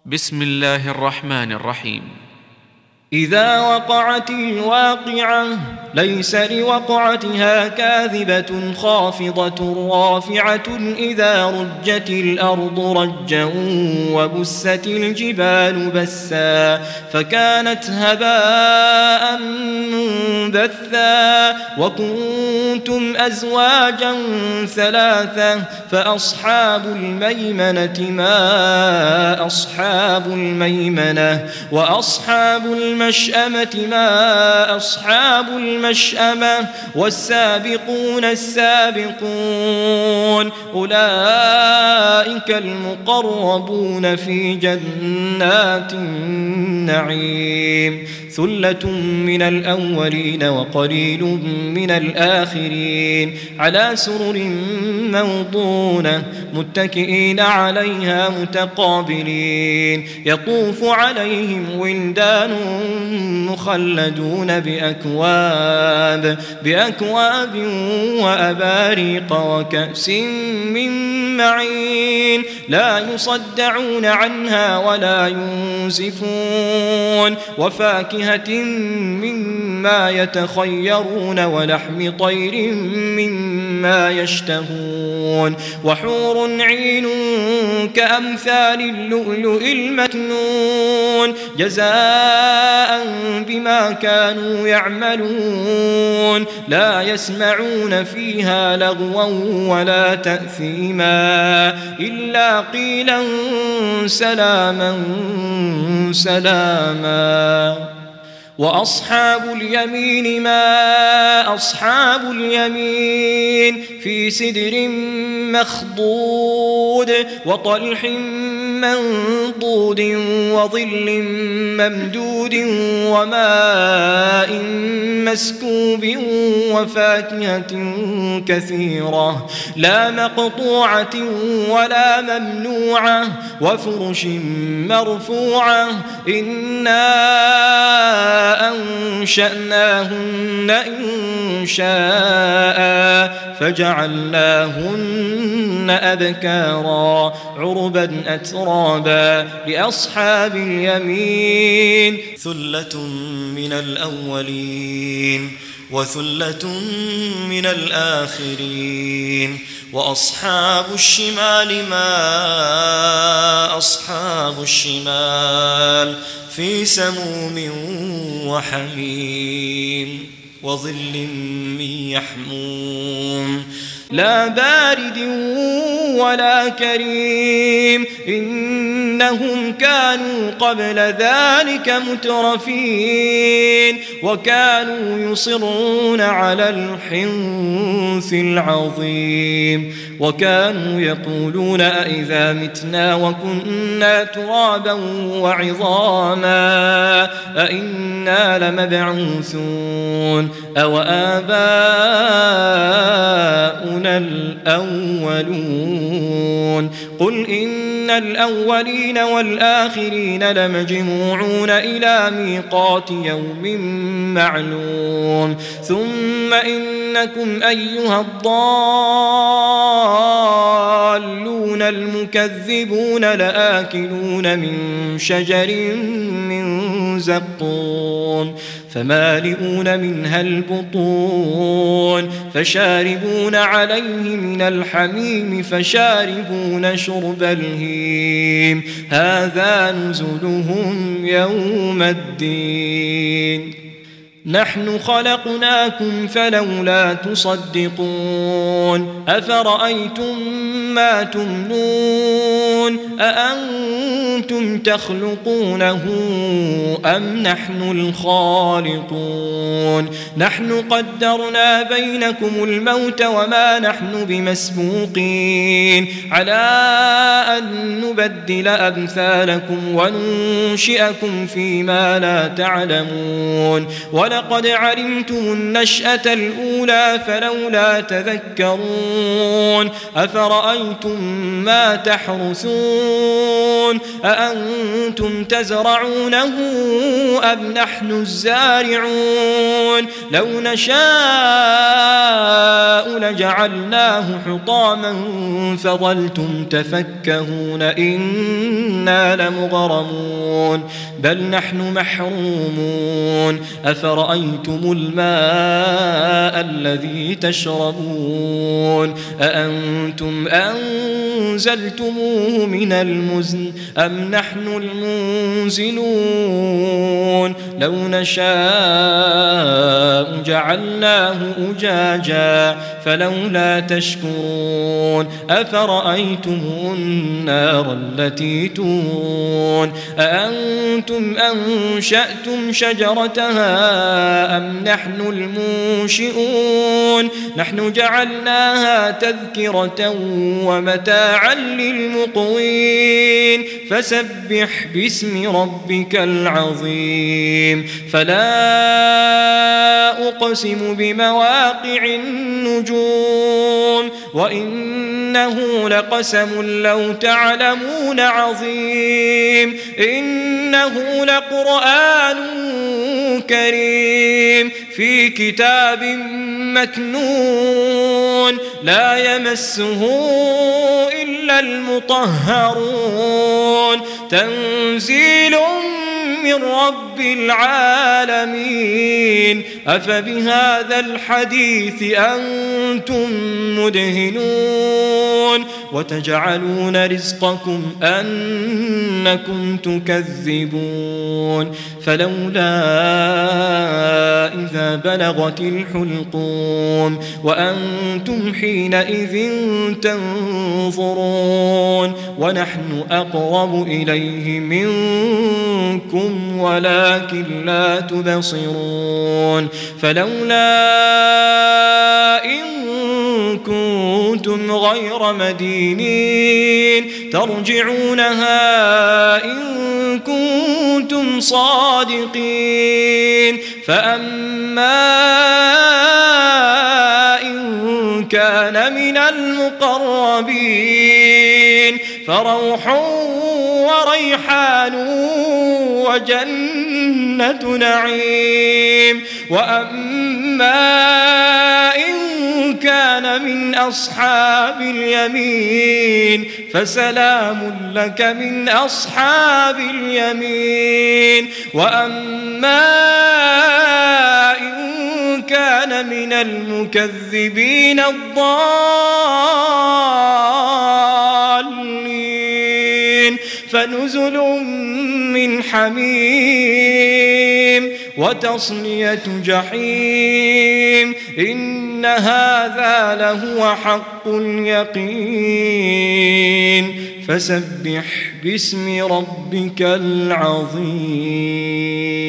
بسم الله الرحمن الرحيم. إذا وقعت الواقعة ليس لوقعتها كاذبة خافضة رافعة إذا رجت الأرض رجا وبست الجبال بسا فكانت هباء منبثا وكنتم أزواجا ثلاثة فأصحاب الميمنة ما أصحاب الميمنة وأصحاب المشأمة ما أصحاب المشأمة والسابقون السابقون أولئك المقربون في جنات النعيم ثلة من الأولين وقليل من الآخرين على سرر موضونة متكئين عليها متقابلين يطوف عليهم ولدان مخلدون بأكواب وأباريق وكأس من معين لا يصدعون عنها ولا ينزفون وفاكهة مما يتخيرون ولحم طير مما يشتهون وحور عين كأمثال اللؤلؤ المكنون جزاء بما كانوا يعملون لا يسمعون فيها لغوا ولا تأثيما إلا قيلا سلاما سلاما وأصحاب اليمين ما أصحاب اليمين في سدر مخضود وطلح منضود وظل ممدود وماء مسكوب وفاكهة كثيرة لا مقطوعة ولا ممنوعة وفرش مرفوعة إنا أنشأناهن إنشاء فجعلناهن أبكارا عربا أترابا لأصحاب اليمين ثلة من الأولين وثلة من الآخرين وأصحاب الشمال ما أصحاب الشمال في سموم وحميم وظل من يحموم لا بارد ولا كريم إنهم كانوا قبل ذلك مترفين وكانوا يصرون على الحنث العظيم وكانوا يقولون أئذا متنا وكنا ترابا وعظاما أئنا لمبعوثون أو آباؤنا الأولون قل إن الأولين والآخرين لمجموعون إلى ميقات يوم معلوم ثم إنكم أيها الضالون المكذبون لآكلون من شجر من زقوم فمالئون منها البطون فشاربون عليه من الحميم فشاربون شرب الهيم هذا نزلهم يوم الدين نحن خلقناكم فلولا تصدقون أفرأيتم ما تمنون أأنتم تخلقونه أم نحن الخالقون نحن قدرنا بينكم الموت وما نحن بمسبوقين على أن نبدل أمثالكم وننشئكم فيما لا تعلمون ولقد علمتم النشأة الأولى فلولا تذكرون أفرأيتم ما تحرثون تحكمون أأنتم تزرعونه أم نحن الزارعون لو نشاء لجعلناه حطاما فظلتم تفكهون إنا لمغرمون بل نحن محرومون أفرأيتم الماء الذي تشربون أأنتم أنزلتموه من المزن أم نحن المنزلون لو نشاء جعلناه أجاجا فلولا تشكرون أفرأيتم النار التي تورون أأنتم أنشأتم شجرتها أم نحن المنشئون نحن جعلناها تذكرة ومتاعا للمقوين فسبح باسم ربك العظيم فلا أقسم بمواقع النجوم وإنه لقسم لو تعلمون عظيم إنه لقرآن كريم في كتاب مكنون لا يمسه إلا المطهرون تنزيل من رب العالمين أفبهذا الحديث أنتم مدهنون وتجعلون رزقكم أنكم تكذبون فلولا إذا بلغت الحلقوم وأنتم حينئذ تنظرون ونحن أقرب إليه منكم ولكن لا تبصرون فلولا إن كنتم غير مدينين ترجعونها إن كنتم صادقين فأما إن كان من المقربين فروح وريحان وجنة نعيم وأما إن كان من أصحاب اليمين فسلام لك من أصحاب اليمين وأما إن كان من المكذبين الضالين فنزل من حميم وتصلية جحيم إن هذا لهو حق اليقين فسبح باسم ربك العظيم.